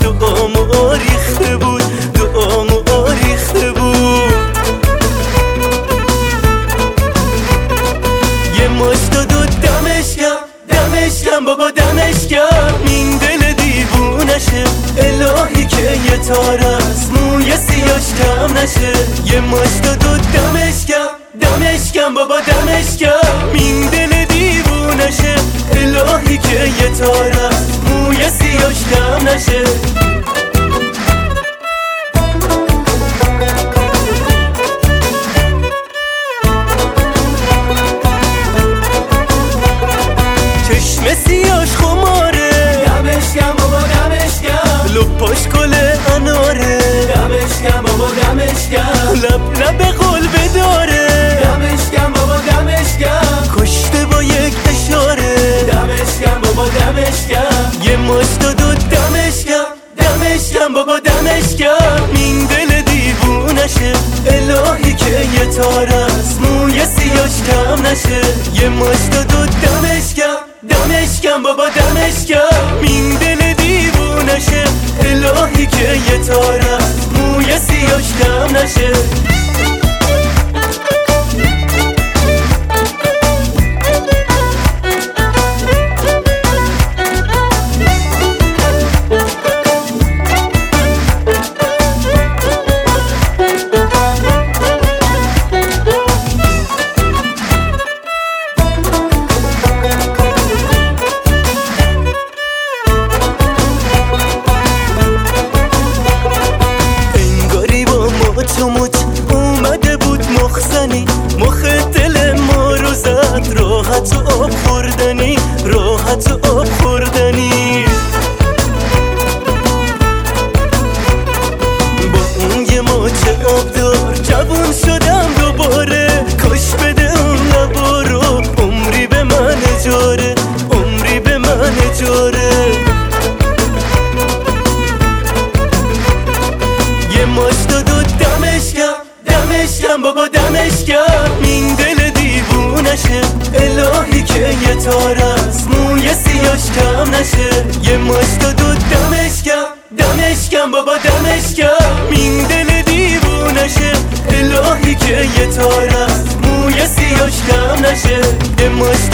دعامو ریخته بود، دعامو ریخته بود. یه مشت و دمش کم بابا دمش کم، این دل دیوونشه الهی که یه تار از موی سیاش کم نشه. یه مشت و دمش کم بابا دمش کم، این دل دیوونشه الهی که یه تار از موی سیاش کم نشه. چشم سیاش خماره، دمش کم بابا دمش کم، لپاش گل اناره، دمش کم بابا دمش کم، لب قول بداره، دمش کم بابا دمش کم، کشته با یک اشاره. دمش کم بابا دمش کم، یه مشت و دمش کم بابا دمش کم، این دل دیوونشه الهی که یه تار از موی سیاش کم نشه. یه مشت و دمش کم بابا دمش کم، این دل دیوونشه الهی که یه تار از موی سیاش کم نشه. تو موج اومده بود مخزنی، مخ دل ما رو زد، راحت و آب خوردنی، راحت و آب خوردنی. با اون یه موج آبدار جوون شدم دوباره، کاش بده اون لبا رو عمری به من اجاره، عمری به من اجاره. یه مشت و دمش کم بابا دمش کم، این دل دیوونشه الهی که یه تار از موی سیاش کم نشه. یه مشت و دمش کم بابا دمش کم، این دل دیوونشه الهی که یه تار از موی سیاش کم نشه. یه مشت